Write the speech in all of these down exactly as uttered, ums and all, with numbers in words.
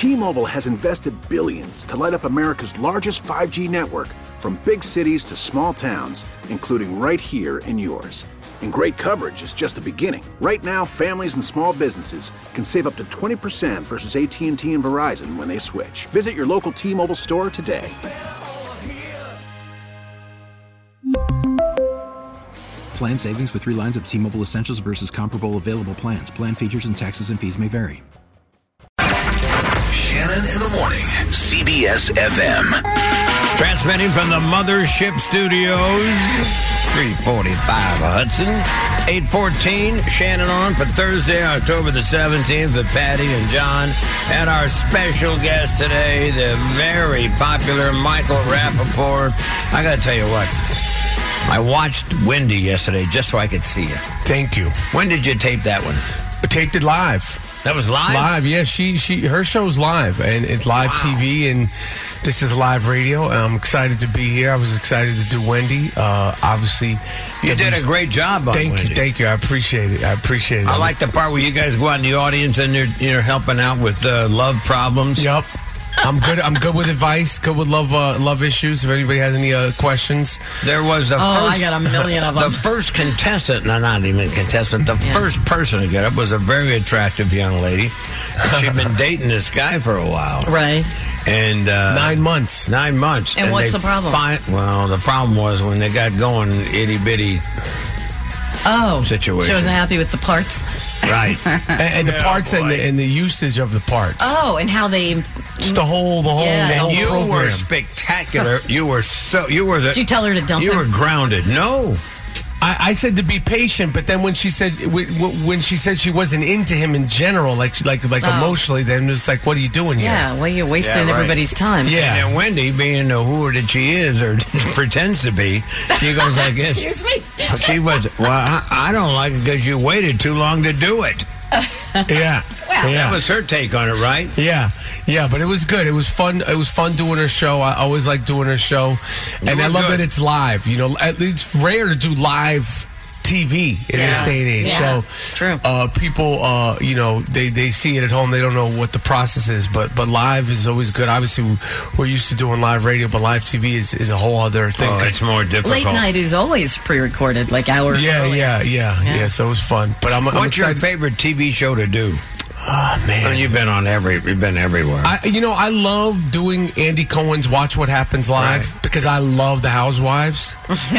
T-Mobile has invested billions to light up America's largest five G network, from big cities to small towns, including right here in yours. And great coverage is just the beginning. Right now, families and small businesses can save up to twenty percent versus A T and T and Verizon when they switch. Visit your local T-Mobile store today. Plan savings with three lines of T-Mobile Essentials versus comparable available plans. Plan features and taxes and fees may vary. Shannon in the morning, C B S F M. Transmitting from the Mothership Studios, three forty-five Hudson, eight fourteen, Shannon on for Thursday, October the seventeenth with Patty and John. And our special guest today, the very popular Michael Rappaport. I got to tell you what, I watched Wendy yesterday just so I could see you. Thank you. When did you tape that one? I taped it live. That was live? Live, yeah. She, she, her show's live, and it's live wow. T V, and this is live radio. I'm excited to be here. I was excited to do Wendy. Uh, obviously, you did a great job on thank Wendy. you, thank you. I appreciate it. I appreciate it. I like the part where you guys go out in the audience and you're, you're helping out with uh, love problems. Yep. I'm good. I'm good with advice. Good with love. Uh, love issues. If anybody has any uh, questions, there was a. Oh, first, I got a million of them. The first contestant, no, not even contestant. The yeah. first person to get up was a very attractive young lady. She'd been dating this guy for a while, right? And uh, nine months. Nine months. And, and what's the problem? Fi- well, the problem was when they got going, itty bitty. Oh, situation. She wasn't happy with the parts. Right. and, and the yeah, parts and the, and the usage of the parts. Oh, and how they just the whole the whole, yeah, the whole you program. were spectacular. You were so you were the. Did you tell her to dump You her? were grounded. No. I, I said to be patient, but then when she said when she said she wasn't into him in general, like like like oh. emotionally, then it's like, what are you doing here? Yeah, well, you're wasting yeah, right. everybody's time. Yeah, and then Wendy, being the whore that she is or pretends to be, she goes like this. Excuse me. She was. Well, I, I don't like it because you waited too long to do it. Yeah, well, yeah. That was her take on it, right? Yeah, yeah, but it was good. It was fun. It was fun doing her show. I always like doing her show, You and I love good. that it's live. You know, at least rare to do live T V in yeah. this day and age. Yeah, so it's true. Uh, people, uh, you know, they, they see it at home. They don't know what the process is, but but live is always good. Obviously, we're used to doing live radio, but live T V is, is a whole other thing. Oh, it's more difficult. Late night is always pre-recorded, like hours. Yeah, earlier. yeah, yeah, yeah, yeah. So it was fun. But I'm. What's I'm your excited. favorite T V show to do? Oh man, I mean, you've been on every, you've been everywhere. I, you know, I love doing Andy Cohen's Watch What Happens Live Right. because I love the Housewives.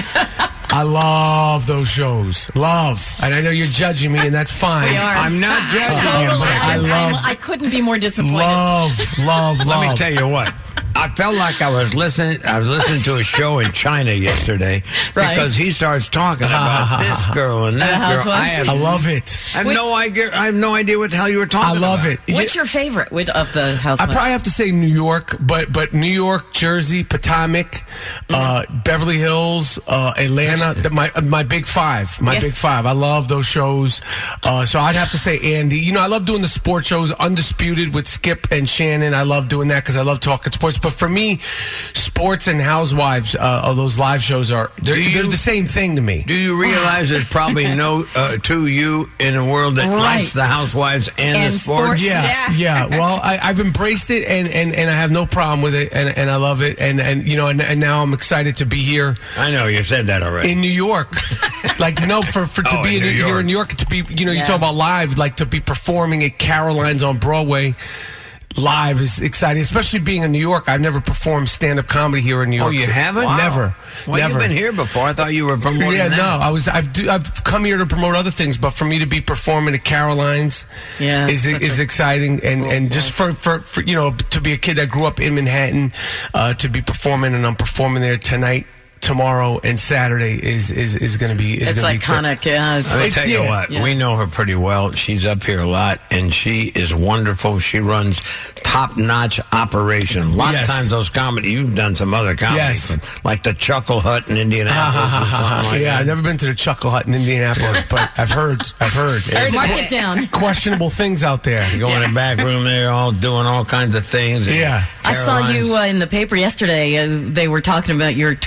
I love those shows. Love. And I know you're judging me, and that's fine. We are. I'm not judging you, Totally. but I I'm- love- I'm- I couldn't be more disappointed. Love, love, love. Let me tell you what. I felt like I was listening. I was listening to a show in China yesterday Right. because he starts talking about this girl and that The girl. I Housewives? have, I love it. I have Wait. no idea. I have no idea what the hell you were I talking about. love it. What's Yeah, your favorite with- of the I Housewives? probably have to say New York, but but New York, Jersey, Potomac, uh, Beverly Hills, uh, Atlanta. The, my uh, my big five, my Yeah. big five. I love those shows. Uh, so I'd have to say Andy. You know, I love doing the sports shows, Undisputed with Skip and Shannon. I love doing that because I love talking sports. But for me, sports and Housewives, uh, of those live shows are they're, Do you- they're the same thing to me. Do you realize there's probably no uh, two you in a world that Right. likes the Housewives and, And the sports? sports. Yeah, Yeah. yeah. Well, I, I've embraced it, and, and, and I have no problem with it, and, and I love it, and, and you know, and, and now I'm excited to be here I know you said that already. in New York. Like, no, for, for to Oh, be in in, New here York. in New York, to be, you know, you Yeah. talk about live, like to be performing at Caroline's on Broadway. Live is exciting, especially being in New York. I've never performed stand-up comedy here in New York. Oh, you haven't? Never. Well, never. you've been here before. I thought you were promoting Yeah, that. no, I was. I've do, I've come here to promote other things, but for me to be performing at Caroline's, Yeah, is such is a exciting, and cool and just for, for for you know to be a kid that grew up in Manhattan, uh, to be performing, and I'm performing there tonight, tomorrow, and Saturday is is is going to be is It's gonna be exciting. iconic. Yeah. It's, Let me It- tell you yeah, what, yeah. we know her pretty well. She's up here a lot, and she is wonderful. She runs top-notch operation. A lot Yes. of times those comedy, you've done some other comedy, Yes. like the Chuckle Hut in Indianapolis or something like yeah, that. I've never been to the Chuckle Hut in Indianapolis, but I've heard I've heard There's Mark it down. questionable things out there. Go in the back room there, all doing all kinds of things. Yeah. I saw Caroline's- you uh, in the paper yesterday. Uh, they were talking about your tweet uh,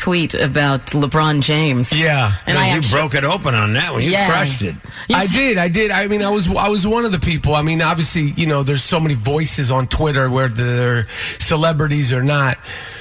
about LeBron James. Yeah. And No, I you actually, broke it open on that one. You Yeah. crushed it. I did, I did. I mean, I was, I was one of the people. I mean, obviously, you know, there's so many voices on Twitter, whether they're celebrities or not.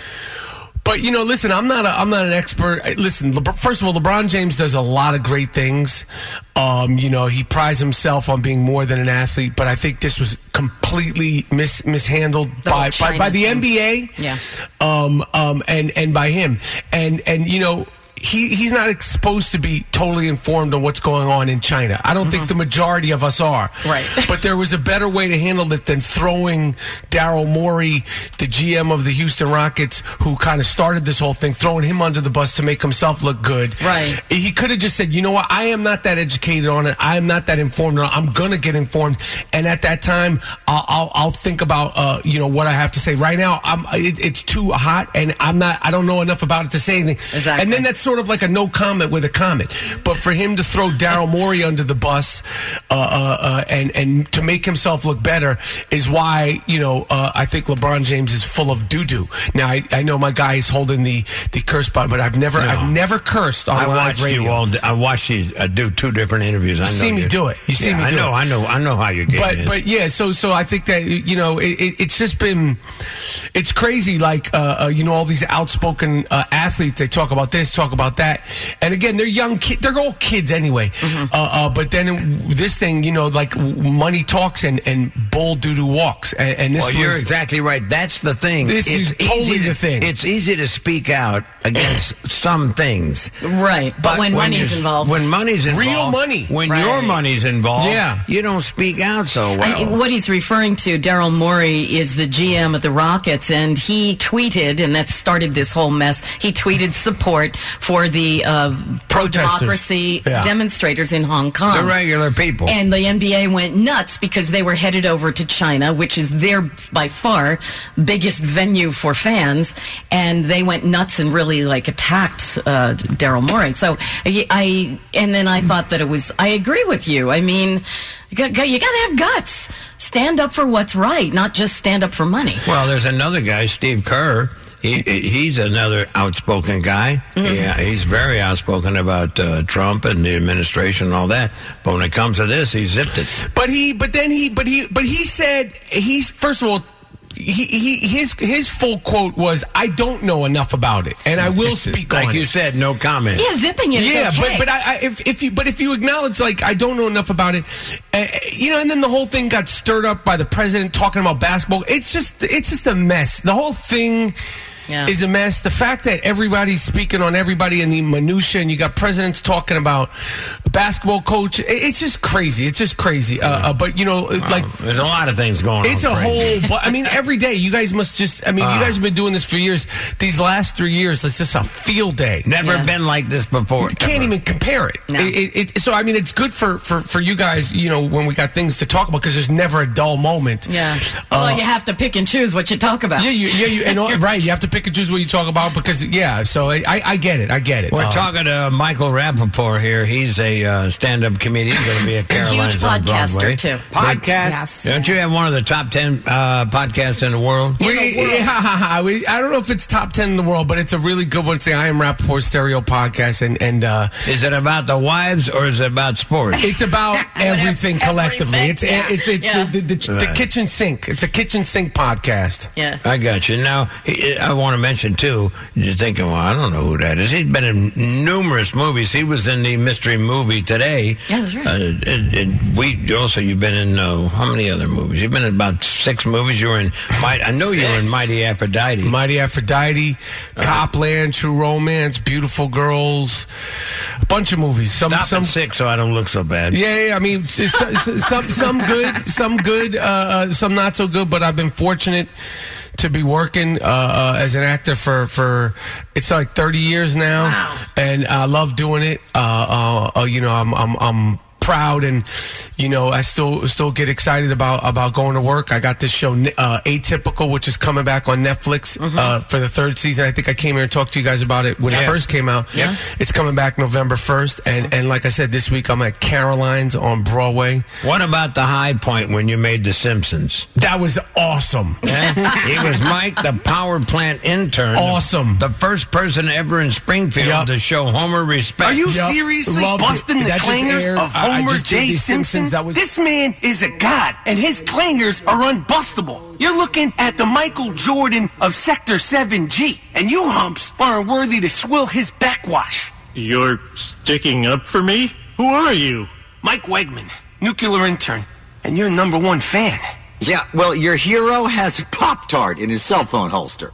But you know, listen, I'm not, a, I'm not an expert. Listen, LeBron, first of all, LeBron James does a lot of great things. Um, you know, he prides himself on being more than an athlete. But I think this was completely mis- mishandled The by, whole by China by the thing. N B A. Yeah. Um, um, and and by him, and and you know. He, he's not supposed to be totally informed on what's going on in China. I don't mm-hmm. think the majority of us are. Right. But there was a better way to handle it than throwing Daryl Morey, the G M of the Houston Rockets, who kind of started this whole thing, throwing him under the bus to make himself look good. Right. He could have just said, you know what, I am not that educated on it. I am not that informed on it. I'm going to get informed. And at that time, I'll, I'll, I'll think about, uh, you know, what I have to say. Right now, I'm, it, it's too hot, and I'm not, I don't know enough about it to say anything. Exactly. And then that's sort of like a no comment with a comment. But for him to throw Daryl Morey under the bus uh, uh, uh, and and to make himself look better is why, you know, uh, I think LeBron James is full of doo doo. Now I, I know my guy is holding the the curse button, but I've never No. I've never cursed on I live watched radio. you all. I watched you uh, do two different interviews. I know You see me you. do it. You see yeah, me I do know. it. I know. I know how your game But is. but yeah, so so I think that, you know, it, it, it's just been, it's crazy. Like uh, uh, you know, all these outspoken uh, athletes, they talk about this, talk about that, and again, they're young kids. They're all kids anyway. Mm-hmm. Uh, uh, but then this thing, you know, like money talks and and bull doo doo walks, and, and this well, was, you're exactly right. That's the thing. This it's is totally easy to, the thing. It's easy to speak out against some things. Right. But, when, money's you're- involved. When money's involved. Real money. When Right. your money's involved, Yeah. you don't speak out so well. I, what he's referring to, Daryl Morey, is the G M of the Rockets, and he tweeted, and that started this whole mess. He tweeted support for the uh, pro-democracy Yeah. demonstrators in Hong Kong. the regular people. And the N B A went nuts because they were headed over to China, which is their, by far, biggest venue for fans. And they went nuts and really, like, attacked uh, Daryl Morey. So I, I, and then I thought that it was, I agree with you. I mean, you got to have guts. Stand up for what's right, not just stand up for money. Well, there's another guy, Steve Kerr. He he's another outspoken guy. Mm-hmm. Yeah, he's very outspoken about uh, Trump and the administration and all that. But when it comes to this, he zipped it. But he, but then he, but he, but he said he's first of all. He, he his his full quote was, "I don't know enough about it, and I will speak like on you it." said, no comment. Yeah, zipping it is Yeah, okay. but but I, I if if you but if you acknowledge, like, I don't know enough about it, uh, you know, and then the whole thing got stirred up by the president talking about basketball. It's just it's just a mess. The whole thing. Yeah. Is a mess. The fact that everybody's speaking on everybody in the minutia, and you got presidents talking about basketball coach, it- it's just crazy. It's just crazy. Uh, uh, but you know, like, There's a lot of things going on. it's a crazy. whole. But I mean, every day you guys must just. I mean, Uh. you guys have been doing this for years. These last three years, it's just a field day. Never Yeah. been like this before. You can't ever. even compare it. No. It, it, it. So I mean, it's good for, for, for you guys, you know, when we got things to talk about, because there's never a dull moment. Yeah. Well, Uh, you have to pick and choose what you talk about. Yeah, you, yeah, you, and all, right. You have to pick and choose what you talk about, because yeah. So I, I, I get it. I get it. We're Uh, talking to Michael Rappaport here. He's a uh, stand-up comedian. Going to be at Caroline's Huge on podcaster, Broadway. too. Podcast. Yes. Don't you have one of the top ten uh, podcasts in the world? We, yeah, ha, ha, ha. We, I don't know if it's top ten in the world, but it's a really good one. It's the I Am Rappaport Stereo podcast, and and uh, Is it about the wives or is it about sports? it's about everything collectively. It's Yeah. it's it's Yeah. the, the, the, the kitchen sink. It's a kitchen sink podcast. Yeah. I got you. Now, I I want to mention, too, you're thinking, well, I don't know who that is. He's been in numerous movies. He was in the mystery movie today. Yeah, that's right. Uh, and, and we also, you've been in, uh, how many other movies? You've been in about six movies. You were in, Might, I know you were in Mighty Aphrodite. Mighty Aphrodite, Copland, True Romance, Beautiful Girls, a bunch of movies. Some Stop some at six so I don't look so bad. Yeah, yeah, I mean, it's- it's- some some good, some good, uh, uh, some not so good. But I've been fortunate to be working uh, uh, as an actor for for it's like thirty years now, Wow. and I love doing it. Uh, uh, uh, you know, I'm I'm I'm proud, and you know, I still still get excited about about going to work. I got this show, uh, Atypical, which is coming back on Netflix mm-hmm. uh, for the third season. I think I came here and talked to you guys about it when yeah. it first came out. Yeah, it's coming back November first, and and like I said, this week I'm at Caroline's on Broadway. What about the high point when you made The Simpsons? That was awesome. Yeah. He was Mike, the power plant intern. Awesome. The, the first person ever in Springfield yep. to show Homer respect. Are you yep. seriously Loved busting it. the That clangers aired, of Homer J. Simpson? That was... This man is a god, and his clangers are unbustable. You're looking at the Michael Jordan of Sector seven G, and you humps aren't worthy to swill his backwash. You're sticking up for me? Who are you? Mike Wegman, nuclear intern, and your number one fan. Yeah, well, your hero has a Pop-Tart in his cell phone holster.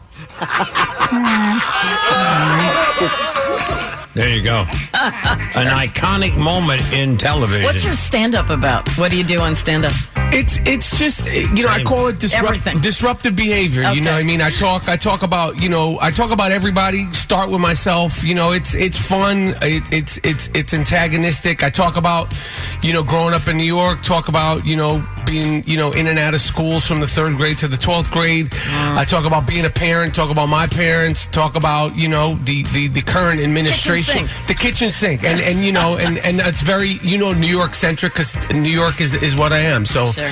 There you go. An iconic moment in television. What's your stand-up about? What do you do on stand-up? It's it's just, you know, I call it disrupt, disruptive behavior. Okay. You know what I mean? I talk I talk about, you know, I talk about everybody, start with myself. You know, it's it's fun. It, it's it's it's antagonistic. I talk about, you know, growing up in New York, talk about, you know, being, you know, in and out of schools from the third grade to the twelfth grade. Mm. I talk about being a parent, talk about my parents, talk about, you know, the, the, the current administration. Kitchen the kitchen sink. And, and you know, and, and it's very, you know, New York centric because New York is, is what I am. So, sure.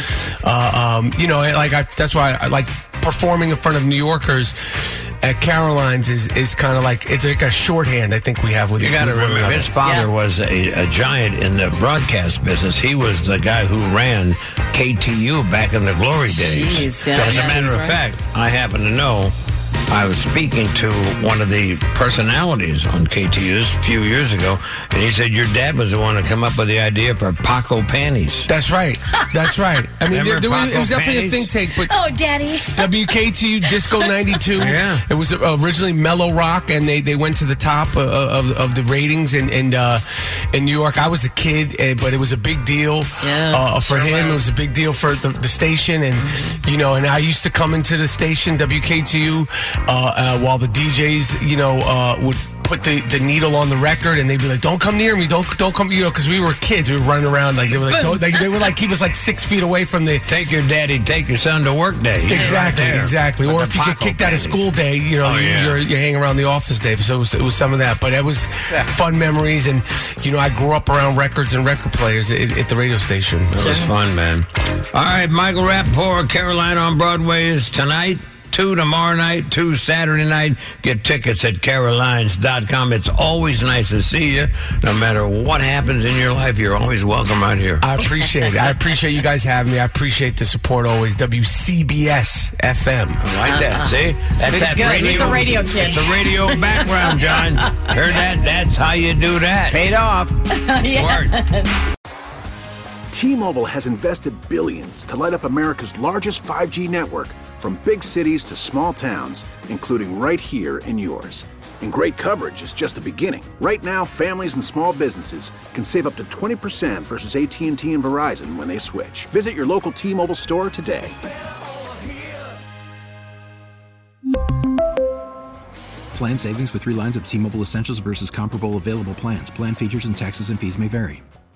uh, um, you know, like I, that's why I, I like performing in front of New Yorkers at Caroline's is, is kind of like, it's like a shorthand I think we have with you. You got to remember, his father yeah. was a, a giant in the broadcast business. He was the guy who ran K T U back in the glory days. Jeez, yeah, As yeah, a matter of right. fact, I happen to know I was speaking to one of the personalities on K T U a few years ago, and he said your dad was the one to come up with the idea for Paco panties. That's right. That's right. I mean, there, there was, it was definitely a think tank, but oh, Daddy, W K T U Disco ninety-two. Yeah, it was originally mellow rock, and they, they went to the top of, of, of the ratings in in, uh, in New York. I was a kid, but it was a big deal yeah, uh, for sure him. was. It was a big deal for the, the station, and you know, and I used to come into the station W K T U. Uh, uh, while the D Js, you know, uh, would put the, the needle on the record, and they'd be like, "Don't come near me, don't don't come," you know, because we were kids, we were running around like they were like, don't, they, they were like he was like six feet away from the take your daddy, take your son to work day. Exactly, right exactly. With or if you get kicked out of school day, you know, oh, yeah. you're you hang around the office day. So it was, it was some of that, but it was yeah. fun memories, and you know, I grew up around records and record players at, at the radio station. It was fun, man. All right, Michael Rappaport, Carolina on Broadway is tonight. Two tomorrow night, two Saturday night. Get tickets at carolines dot com. It's always nice to see you. No matter what happens in your life, you're always welcome right here. I appreciate it. I appreciate you guys having me. I appreciate the support always. W C B S F M. I like that. See? That's it's that good. radio. He's a radio kid. It's a radio background, John. Heard that? That's how you do that. Paid off. Yeah. T-Mobile has invested billions to light up America's largest five G network, from big cities to small towns, including right here in yours. And great coverage is just the beginning. Right now, families and small businesses can save up to twenty percent versus A T and T and Verizon when they switch. Visit your local T-Mobile store today. Plan savings with three lines of T-Mobile Essentials versus comparable available plans. Plan features and taxes and fees may vary.